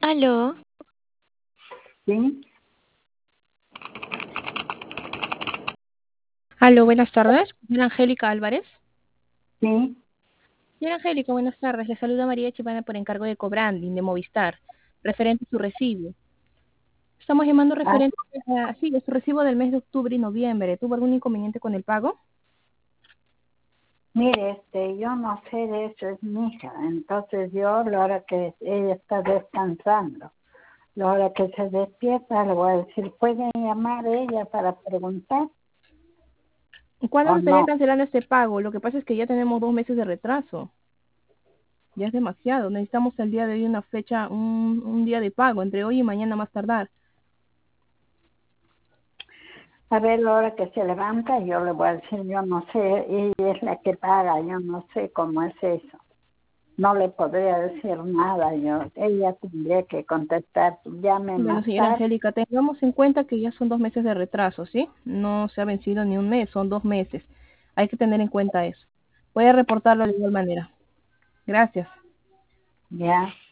Aló, Sí, Aló, buenas tardes. Señora Angélica Álvarez. sí. Señora Angélica, buenas tardes. Le saluda María Chipana por encargo de Cobranding de Movistar, referente a su recibo. Estamos llamando Ah, referente a su recibo del mes de octubre y noviembre. ¿Tuvo algún inconveniente con el pago? mire, yo no sé de eso, es mi hija. Entonces yo, a la hora que ella está descansando, la hora que se despierta, le voy a decir, ¿pueden llamar a ella para preguntar ¿Cuándo o se estaría no? cancelando este pago? Lo que pasa es que ya tenemos 2 meses de retraso. Ya es demasiado. Necesitamos el día de hoy una fecha, un día de pago, entre hoy y mañana más tardar. A ver, la hora que se levanta, yo le voy a decir, yo no sé, ella es la que paga, yo no sé cómo es eso. No le podría decir nada, ella tendría que contestar, llame Bueno, más señora tarde. Angélica, tengamos en cuenta que ya son 2 meses de retraso, ¿sí? No se ha vencido ni un mes, son 2 meses. Hay que tener en cuenta eso. Voy a reportarlo de igual manera. Gracias. Ya.